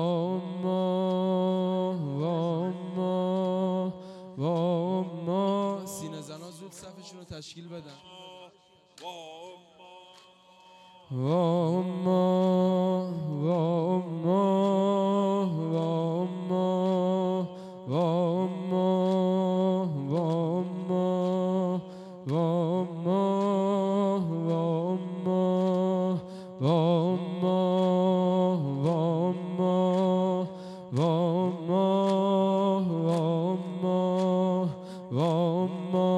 واما سینه زنا زود صفشون رو تشکیل بدن. واما واما واما واما واما واما واما واما واما واما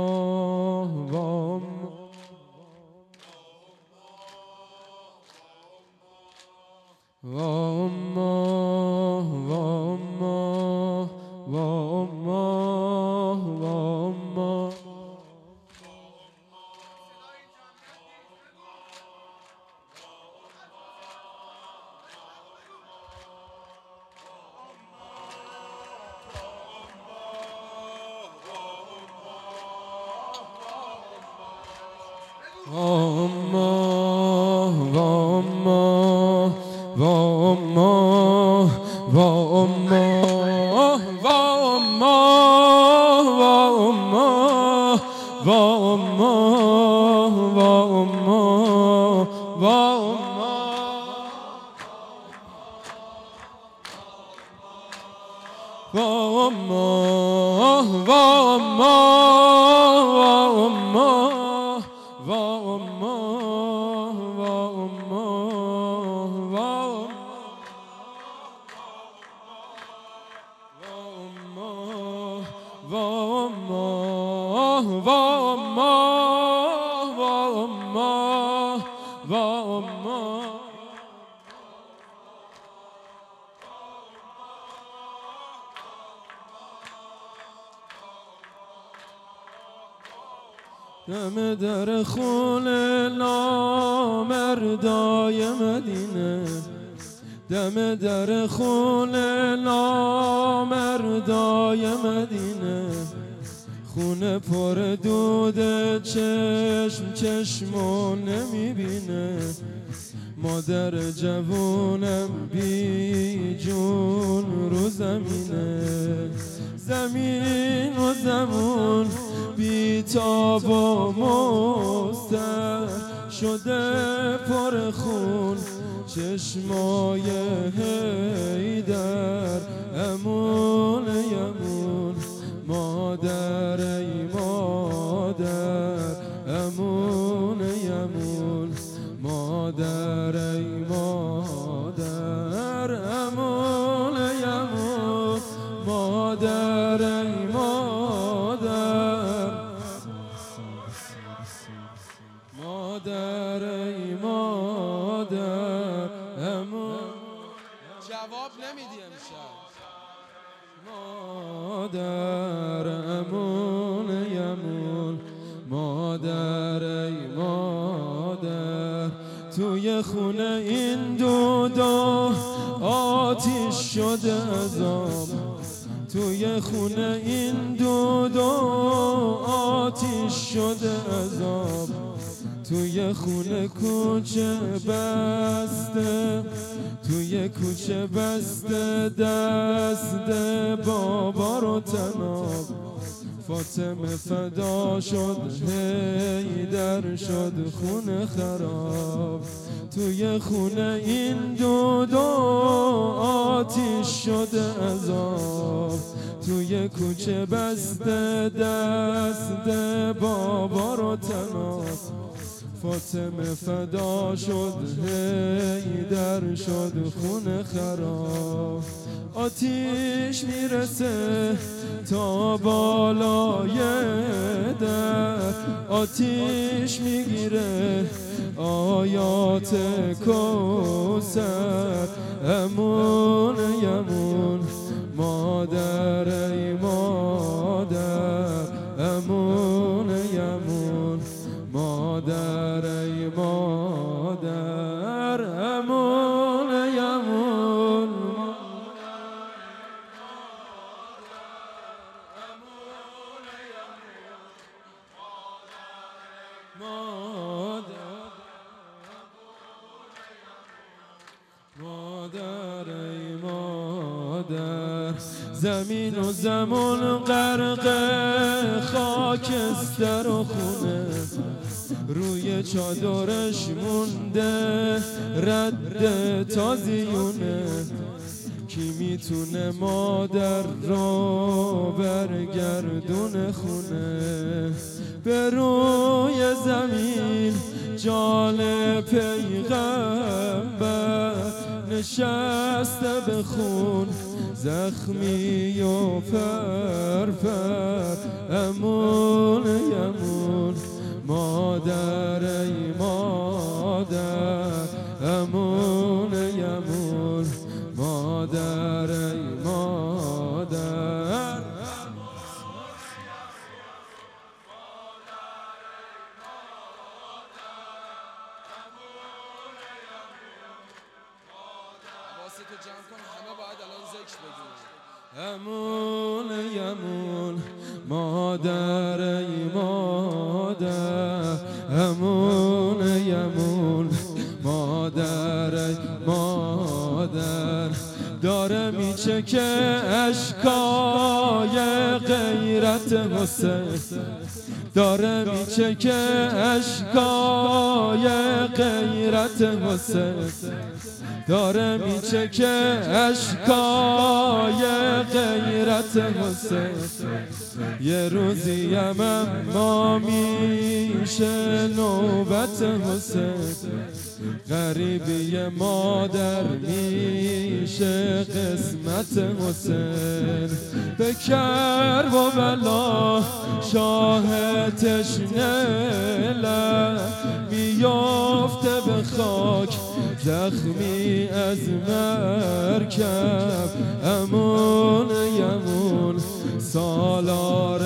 دم در خونه نامردای مدینه، دم در خونه نامردای مدینه، خونه پر دود چشمو نمیبینه، مادر جوونم بی جون رو زمینه، زمین و زمون بی تاب و مستر شده پر خون، چشمای حیدر امون یمون، مادر ای مادر امون یمون، مادر ای مادر امون یمون، مادر ای مادر، مادر ای مادر امون. جواب نمیدی امشب. مادر امون یمون، مادر ای مادر، توی خونه این دود و آتیش شده عذاب، توی خونه این دود و آتیش شده عذاب، توی خونه کوچه بسته، توی کوچه بسته دست بابا رو تناب، فاطمه فدا شد حیدر شد خونه خراب، توی خونه این دود و آتیش شده عذاب، توی کوچه بسته دست بابا رو تناب، فاطمه فدا شد حیدر شد خونه خراب، آتیش میرسه تا بالای در، آتیش میگیره آیات کوثر، امون یمون، مادر ای مادر امون یمون، مادر ای مادر امون یمون، مادر ای مادر مادر. زمین و زمان غرق خاکستر و خونه، روی چادرش مونده رد تازیونه. کی میتونه مادر رو برگردونه خونه؟ به روی زمین جان پیغمبر نشسته به خون، زخمی و فرفر. امون یمون مادر ای مادر، امون یمون مادر ای مادر. حواستو جمع کن، همه باید الان ذکر بگیم. امون یمون مادر ای مادر، امون یمون مادر ای مادر. داره میچکه اشکای غیرت حسین، داره میچکه اشکای غیرت حسین، داره میچکه اشکای غیرت حسین. یه روزی اما میشه نوبت حسین، غریبی مادر میشه قسمت حسین. به کرب و بلا شاه تشنه میفته به خاک، زخمی از مرکب. امون یمون سالار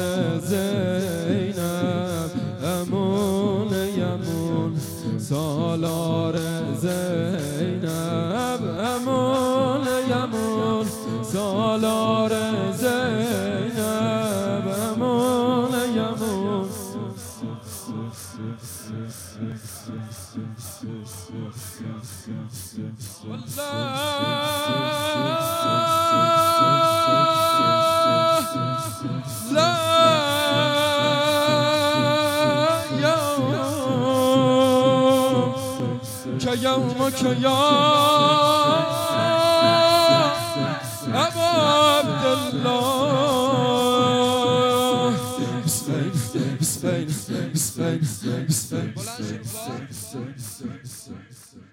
زینب، امون یمون سالار زینب، امون یمون سالار زینب، امون یمون. يومك يا أبا عبد الله. بسمين بسمين بسمين بسمين.